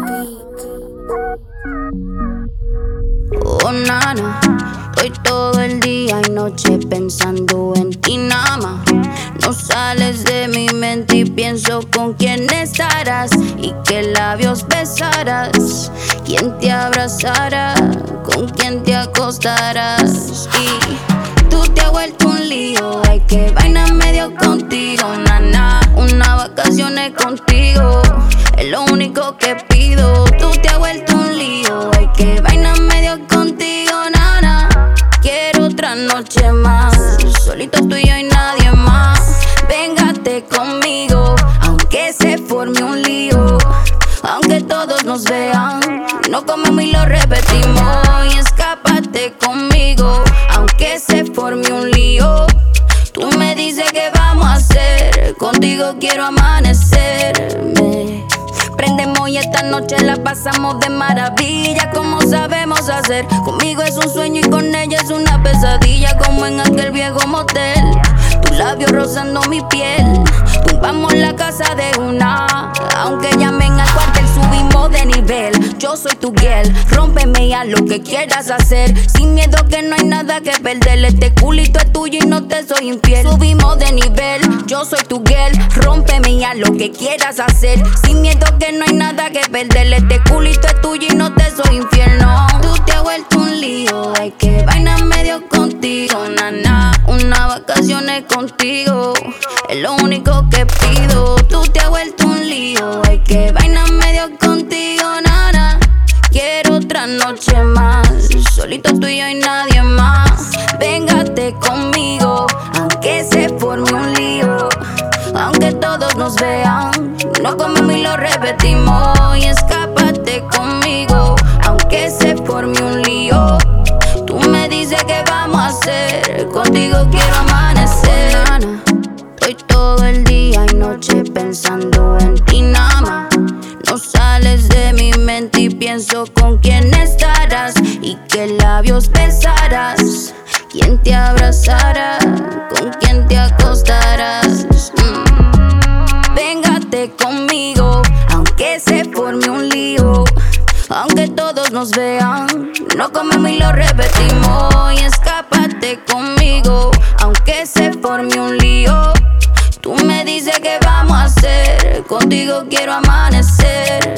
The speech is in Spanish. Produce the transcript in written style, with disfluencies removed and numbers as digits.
Oh, nana, estoy todo el día y noche pensando en ti nada más. No sales de mi mente y pienso con quién estarás y qué labios besarás, quién te abrazará, con quién te acostarás. Y tú te has vuelto un lío, ay que vaina medio contigo, nana. Unas vacaciones contigo es lo único que pido. Tú te has vuelto un lío, ay que vaina medio contigo, nana. Quiero otra noche más, solito tú y yo y nadie más. Véngate conmigo, aunque se forme un lío, aunque todos nos vean, no comemos y lo repetimos. Y escápate conmigo, aunque se forme un lío. Tú me dices qué vamos a hacer, contigo quiero amanecerme. Prendemos y esta noche la pasamos de maravilla, como sabemos hacer. Conmigo es un sueño y con ella es una pesadilla, como en aquel viejo motel. Tus labios rozando mi piel, tumbamos la casa de una. Aunque llamen al cuartel, subimos de nivel. Yo soy tu girl, rómpeme y haz lo que quieras hacer. Sin miedo que no hay nada que perder. Este culito es tuyo y no te soy infiel. Subimos de nivel, yo soy tu girl, rómpeme y haz lo que quieras hacer. Sin miedo que no hay nada que perder. Este culito es tuyo y no te soy infiel, no. Tú te has vuelto un lío, ay que vaina medio contigo, nana. Unas vacaciones contigo es lo único que pido. Tú te has vuelto un lío, ay que vaina medio contigo, nana. Quiero otra noche más, solito tú y yo y nadie más. Véngate conmigo, aunque se forme un lío, aunque todos nos vean, no comemos y lo repetimos. Y escápate conmigo, aunque se forme un lío. Tú me dices qué vamos a hacer, contigo quiero amanecer. Nana, estoy todo el día y noche pensando en ti nada más. No sales de mi mente y pienso con quién estarás y qué labios besarás, quién te abrazará, con quién te acostarás. Véngate conmigo, aunque se forme un lío, aunque todos nos vean, no comemos y lo repetimos. Y escápate conmigo, aunque se forme un lío. Tú me dices qué vamos a hacer, contigo quiero amanecer.